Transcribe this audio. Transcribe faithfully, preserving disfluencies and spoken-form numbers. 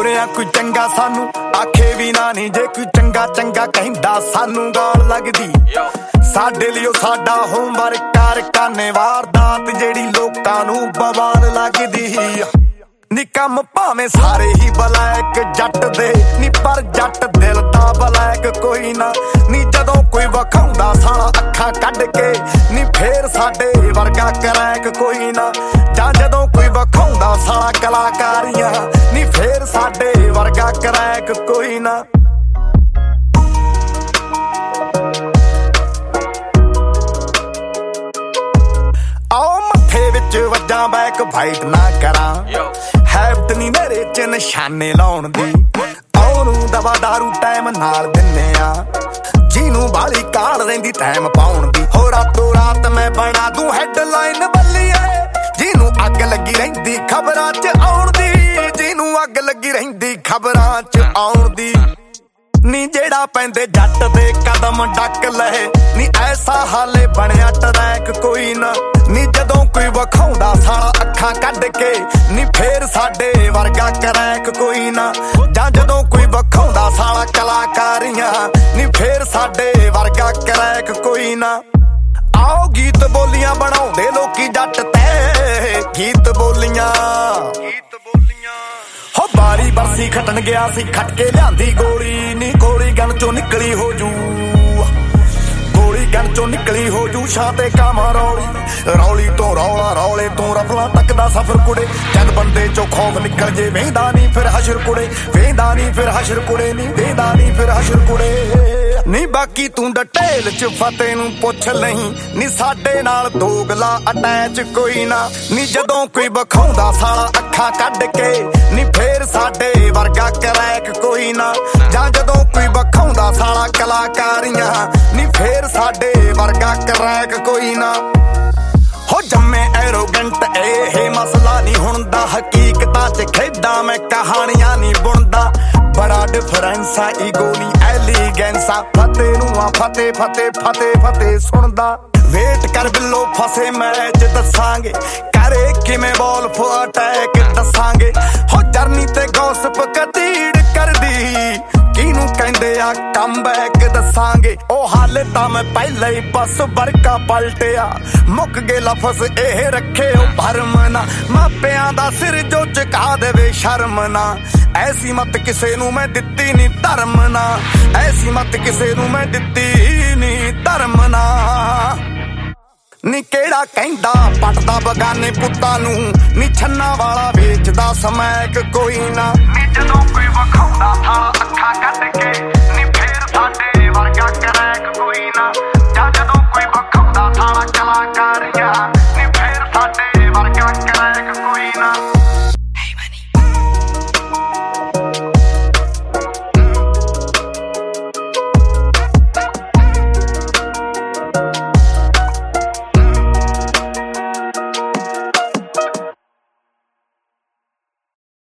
ਤੁਰਿਆ ਕੋਈ ਚੰਗਾ ਸਾਨੂੰ ਆਖੇ ਵੀ ਨਾ ਨੀ, ਜੇ ਕੋਈ ਚੰਗਾ ਚੰਗਾ ਕਹਿੰਦਾ ਸਾਨੂੰ ਗਾਲ ਲੱਗਦੀ। ਸਾਡੇ ਲਈ ਉਹ ਸਾਡਾ ਹੋਮਵਰਕ ਕਰ ਕਾਨੇ ਵਾਰਦਾਤ ਜਿਹੜੀ ਲੋਕਾਂ ਨੂੰ ਬਵਾਲ ਲੱਗਦੀ। ਨੀ ਕੰਮ ਭਾਵੇਂ ਸਾਰੇ ਹੀ ਬਲੈਕ ਜੱਟ ਦੇ ਨੀ, ਪਰ ਜੱਟ ਦਿਲ ਦਾ ਬਲੈਕ ਕੋਈ ਨਾ ਨੀ। ਜਦੋਂ ਕੋਈ ਵਿਖਾਉਂਦਾ ਸਾਲਾ ਅੱਖਾਂ ਕੱਢ ਕੇ ਨੀ, ਫੇਰ ਸਾਡੇ ਵਰਗਾ ਕਰੈਕ ਕੋਈ ਨਾ। ਜਾਂ ਜਦੋਂ ਕੋਈ ਵਿਖਾਉਂਦਾ ਸਾਲਾ ਕਲਾਕਾਰੀਆਂ ਨੀ, ਫੇਰ ਸਾਡੇ ਵਰਗਾ ਕਰੈਕ ਕੋਈ ਨਾ। ਆਓ ਮੱਥੇ ਵਿੱਚ ਵੱਜਾਂ ਬੈਕ ਫਾਈਟ ਨਾ ਕਰਾਂ, ਹੈਬਤ ਨੀ ਮੇਰੇ ਚ ਨਿਸ਼ਾਨੇ ਲਾਉਣ ਦੀ। ਉਹਨੂੰ ਦਵਾ ਦਾਰੂ ਟਾਈਮ ਨਾਲ ਦਿੰਨੇ ਆ, ਜਿਹਨੂੰ ਬਾਲੀ ਕਾਲ ਰਹਿੰਦੀ ਟਾਈਮ ਪਾਉਣ ਦੀ। ਹੋ ਰਾਤੋਂ ਰਾਤ ਮੈਂ ਬਣਾ ਦੂੰ ਹੈਡਲਾਈਨ ਬੱਲੀਏ, ਜਿਹਨੂੰ ਅੱਗ ਲੱਗੀ ਰਹਿੰਦੀ ਖਬਰਾਂ ਚ ਆਉਣ ਦੀ। ਜਿਹਨੂੰ ਅੱਗ ਲੱਗੀ ਰਹਿੰਦੀ ਖਬਰਾਂ ਚ ਆਉਣ ਦੀ। ਨੀ ਜਿਹੜਾ ਪੈਂਦੇ ਜੱਟ ਦੇ ਕਦਮ ਡੱਕ ਲਏ ਨੀ, ਐਸਾ ਹਾਲੇ ਬਣਿਆ ਟਰੈਕ ਕੋਈ ਨਾ ਨੀ। ਜਦੋਂ ਕੋਈ ਵਿਖਾਉਂਦਾ ਸਾਲਾ ਅੱਖਾਂ ਕੱਢ ਕੇ ਨੀ, ਫੇਰ ਸਾਡੇ ਵਰਗਾ ਕਰੈਕ ਕੋਈ ਨਾ। ਜਾਂ ਜਦੋਂ ਕੋਈ ਵਿਖਾਉਂਦਾ ਸਾਲਾ ਕਲਾਕਾਰੀਆਂ ਨੀ, ਫੇਰ ਸਾਡੇ ਵਰਗਾ ਕਰੈਕ ਕੋਈ ਨਾ। ਆਓ ਗੀਤ ਬੋਲੀਆਂ ਬਣਾਉਂਦੇ ਲੋਕੀ ਜੱਟ ਤੇ, ਗੀਤ ਬੋਲੀਆਂ ਹੋ ਬਾਰੀ ਬਰਸੀ ਖਟਣ ਗਿਆ ਸੀ, ਖਟ ਕੇ ਲਿਆਂਦੀ ਗੋਲੀ ਨੀ। ਗੋਲੀ ਗਨ ਚੋਂ ਨਿਕਲੀ ਹੋ ਜੂ, ਗੋਲੀ ਗਨ ਚੋਂ ਨਿਕਲੀ ਹੋ ਜੂ ਸ਼ਾਂ ਤੇ ਕਾਵਾਂ ਰੌਲੀ। ਰੌਲੀ ਤੋਂ ਰੌਲਾ ਰੌਲੇ ਤੋਂ ਰਫਲਾਂ ਤੱਕ ਦਾ ਸਫ਼ਰ ਕੁੜੇ। ਜਦ ਬੰਦੇ ਚੋਂ ਖੌਫ ਨਿਕਲ ਜੇ ਵੇਂਦਾ ਨੀ ਫਿਰ ਹਸ਼ਰ ਕੁੜੇ, ਵੇਂਦਾ ਨੀ ਫਿਰ ਹਸ਼ਰ ਕੁੜੇ ਨੀ, ਵੇਂਦਾ ਨੀ ਫਿਰ ਹਸ਼ਰ ਕੁੜੇ ਨੀ। ਬਾਕੀ ਤੂੰ ਡਟੇਲ ਚ ਫਤਿਹ ਨੂੰ ਪੁੱਛ ਲਈ ਨੀ, ਸਾਡੇ ਨਾਲ ਦੋਗਲਾ ਅਟੈਚ ਕੋਈ ਨਾ ਨੀ। ਜਦੋਂ ਕੋਈ ਵਿਖਾਉਂਦਾ ਸਾਲਾ ਅੱਖਾਂ ਕੱਢ ਕੇ ਨੀ, ਫੇਰ ਸਾਡੇ ਵਰਗਾ ਕਰੈਕ ਕੋਈ ਨਾ। ਜਾਂ ਜਦੋਂ ਕੋਈ ਵਿਖਾਉਂਦਾ ਸਾਲਾ ਕਲਾਕਾਰੀਆਂ ਨੀ, ਫੇਰ ਸਾਡੇ ਵਰਗਾ ਕਰੈਕ ਕੋਈ ਨਾ। ਹੋ ਜੰਮੇ ਐਰੋਗੈਂਟ ਇਹ ਮਸਲਾ ਨਹੀਂ ਹੁਣ ਦਾ, ਹਕੀਕਤਾਂ ਚ ਖੇਡਾਂ ਮੈਂ ਕਹਾਣੀਆਂ ਨਹੀਂ ਬੁਣਦਾ। ਬੜਾ ਡਿਫਰੈਂਸ ਆ ਈਗੋ ਨੀ ਐਲੀਗੈਂਸ ਆ, ਫਤਿਹ ਨੂੰ ਆ ਫਤਿਹ ਫਤਿਹ ਫਤਿਹ ਫਤਿਹ ਸੁਣਦਾ। ਵੇਟ ਕਰ ਬਿੱਲੋ ਫਸੇ ਮੈਚ ਦੱਸਾਂਗੇ, ਕਰੇ ਕਿਵੇਂ ਬਾਲ ਫੋ ਅਟੈਕ ਦੱਸਾਂਗੇ। ਹੋ ਜਰਨੀ ਤੇ ਗੌਸਪ ਕਤੀੜ ਕਰਦੀ, ਕਿਹਨੂੰ ਕਹਿੰਦੇ ਆ ਕਮਬੈਕ ਦੱਸਾਂਗੇ। ਉਹ ਹਾਲੇ ਤਾਂ ਮੈਂ ਪਹਿਲਾਂ ਹੀ ਬਸ ਵਰਕਾ ਪਲਟਿਆ, ਮੁੱਕ ਗਏ ਲਫ਼ਜ਼ ਇਹ ਰੱਖੇ ਉਹ ਭਰਮ ਨਾ। ਮਾਪਿਆਂ ਦਾ ਸਿਰ ਜੋ ਝੁਕਾ ਦੇਵੇ ਸ਼ਰਮ ਨਾ, ਐਸੀ ਮਤ ਕਿਸੇ ਨੂੰ ਮੈਂ ਦਿੱਤੀ ਨੀ ਧਰਮ ਨਾ। ਐਸੀ ਮਤ ਕਿਸੇ ਨੂੰ ਮੈਂ ਦਿੱਤੀ ਨੀ ਧਰਮ ਨਾ। ਨੀ ਕਿਹੜਾ ਕਹਿੰਦਾ ਪੱਟਦਾ ਬਗਾਨੇ ਪੁੱਤਾਂ ਨੂੰ ਨੀ, ਛੰਨਾ ਵਾਲਾ ਵੇਚਦਾ ਸਮੈਕ ਕੋਈ ਨਾ।